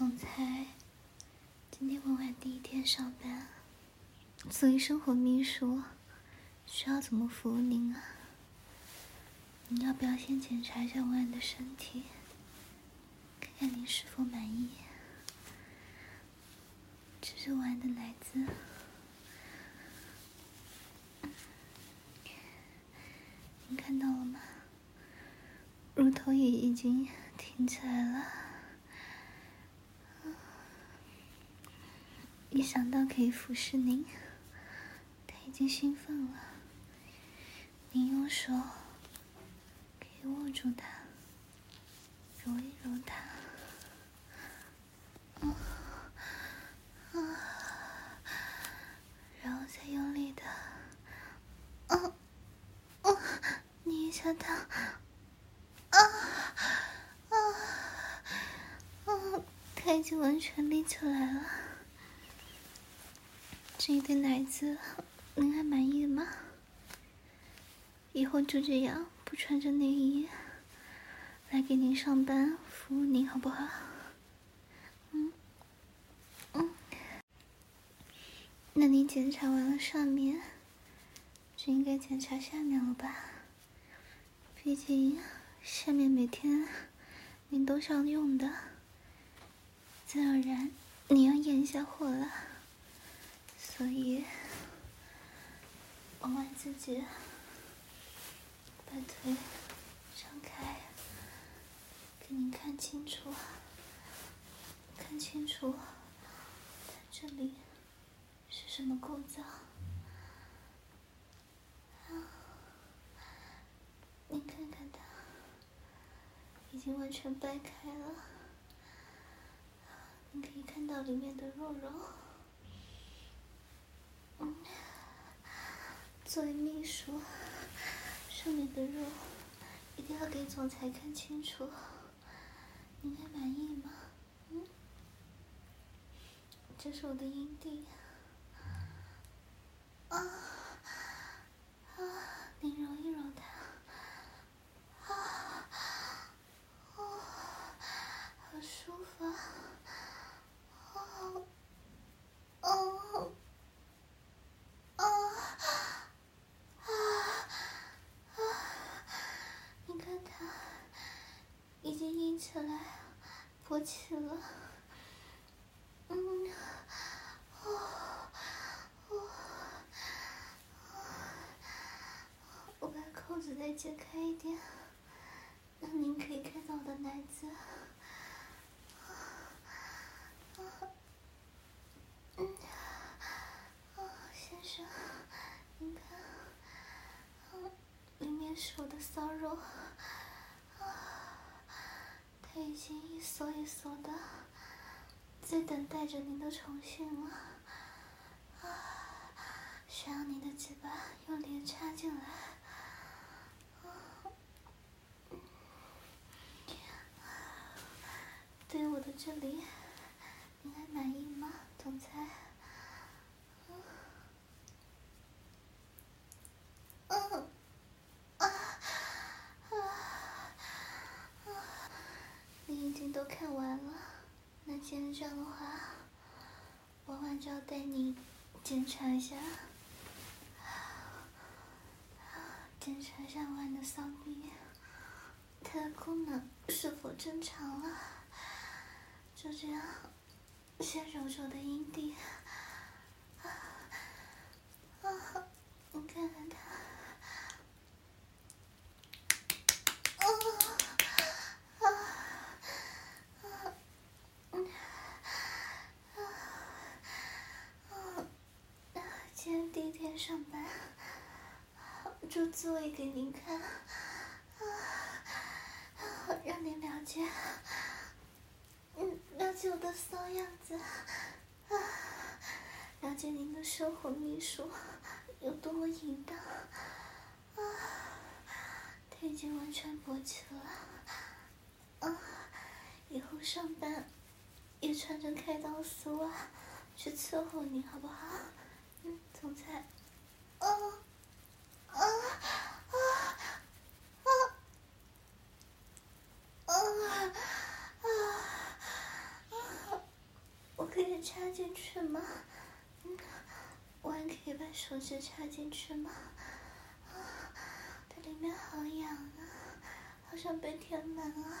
总裁，今天文婉第一天上班，作为生活秘书，需要怎么服务您啊？您要不要先检查一下文婉的身体，看看您是否满意？这是文婉的奶子，您看到了吗？乳头也已经挺起来了。一想到可以服侍您，他已经兴奋了。您用手可以握住它，揉一揉它，然后再用力的，捏一下它，它已经完全立起来了。这一对奶子，您还满意吗？以后就这样不穿着内衣来给您上班服务您，好不好？那您检查完了上面，就应该检查下面了吧？毕竟下面每天您都是要用的，自然而然你要咽一下货了，所以往外自己把腿张开，给您看清楚，看清楚它这里是什么构造。您看看它已经完全掰开了，你可以看到里面的肉肉。作为秘书，上面的肉一定要给总裁看清楚。您还满意吗？这是我的阴蒂。您揉一揉它。好舒服啊！你看它已经硬起来，勃起了。我把扣子再解开一点，让您可以看到我的奶子。先生，您看，里面是我的骚肉，它已经一缩一缩的，在等待着您的宠幸了。需要您的鸡巴用力插进来。对我的这里，您还满意吗，总裁？你已经都看完了，那既然这样的话，晚晚就要带你检查一下，晚晚的骚逼，它的功能是否正常了？就这样，先揉揉的阴蒂，你看看它。今天第一天上班，就自慰给您看，让您了解我的骚样子，了解您的生活秘书有多么淫荡。他已经完全勃起了，以后上班也穿着开裆丝袜去伺候您，好不好？总裁。 插进去吗？我还可以把手指插进去吗？它里面好痒啊，好想被填满啊！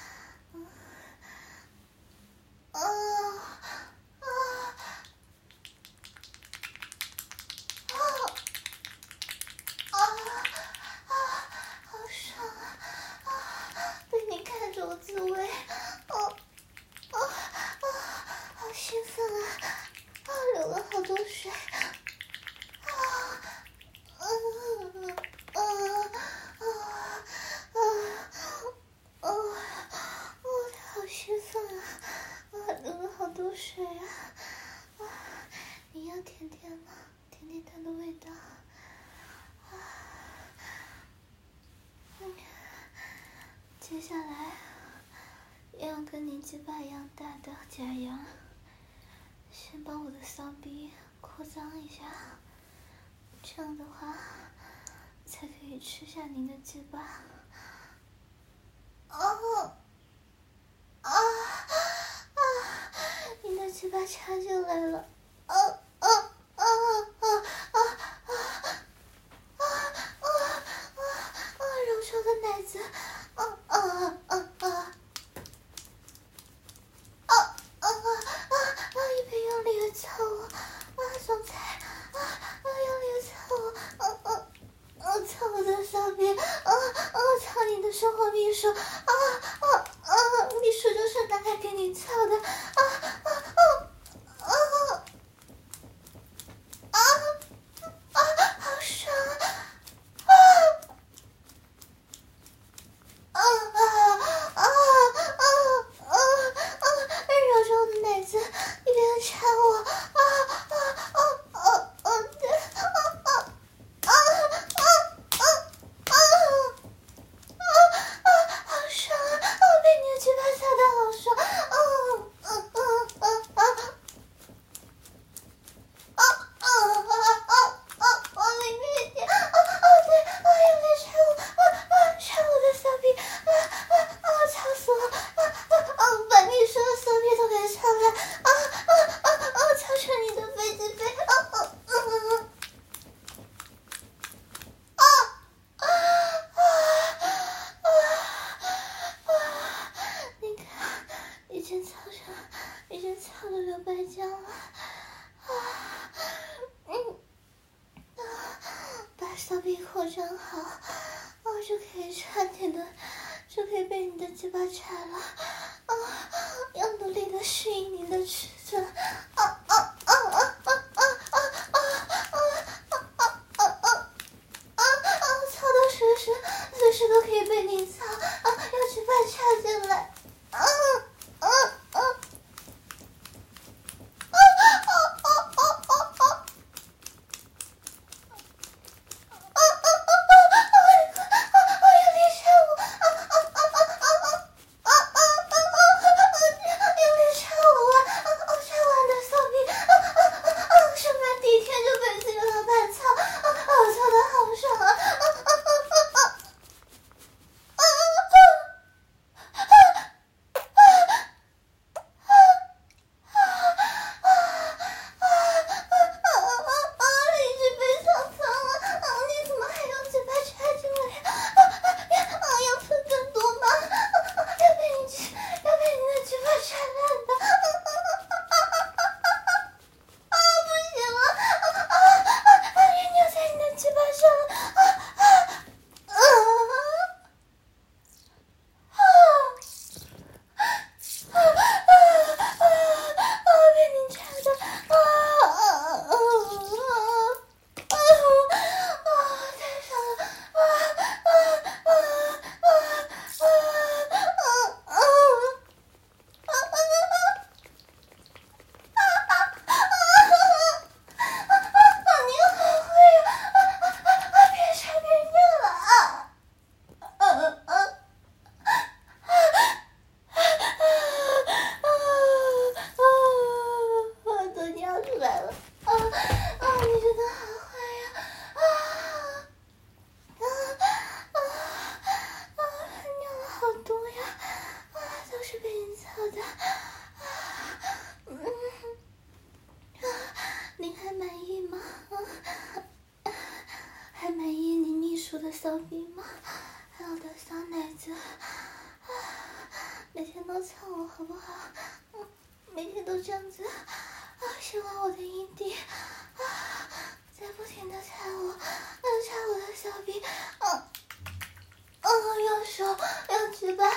好爽啊！被你看着我自慰，好兴奋啊！流了好多水。好兴奋啊！流了好多水啊！你要甜甜吗？甜甜它的味道。接下来要跟你鸡巴一样大的假牙，先帮我的骚逼扩张一下，这样的话才可以吃下您的鸡巴。你的鸡巴插进来了，柔柔的奶子，一边用力的操我，总裁，用力的操我，操我的骚逼，操你的生活秘书，秘书就是拿来给你操的，好爽柔柔的奶子一边插我，好爽被你的鸡巴操得好爽，往里面一点，对，用力插我，插我的骚逼，操死我，把秘书的骚逼都给操了，操成你的飞机杯，你看，已经操得流白浆了，把骚逼扩张好，就可以插你的，就可以被你的鸡巴插了，要努力的适应你的尺寸，操到随时都可以被你操，要鸡巴插进来， 骚奶子，每天都蹭我好不好？每天都这样子，先挖我的阴蒂，再不停的踩我，踩我的小臂，用手，用嘴巴，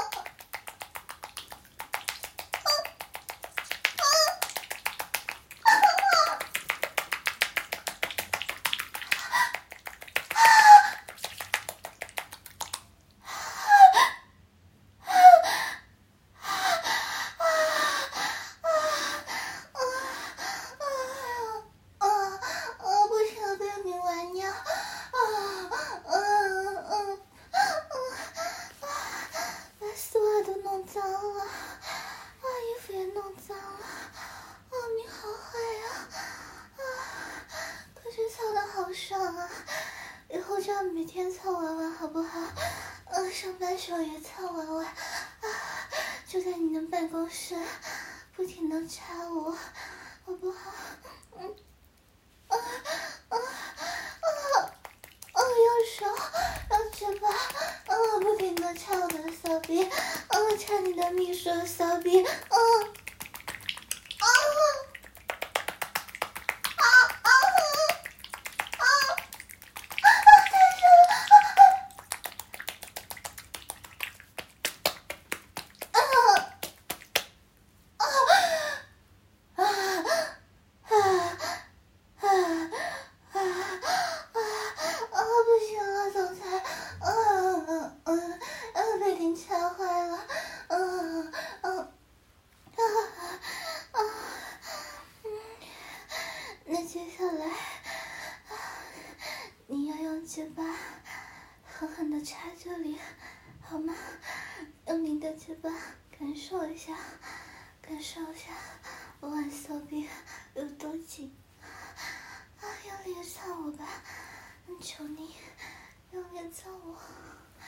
每天蹭娃娃好不好？上班时候也蹭娃娃，就在你的办公室，不停的插我，好不好？用手，用嘴巴，不停的插我的骚逼，插你的秘书的骚逼，接下来，你要用嘴巴狠狠地插这里，好吗？用你的嘴巴感受一下，我玩骚逼有多紧。用力地操我吧，求你，用力操我。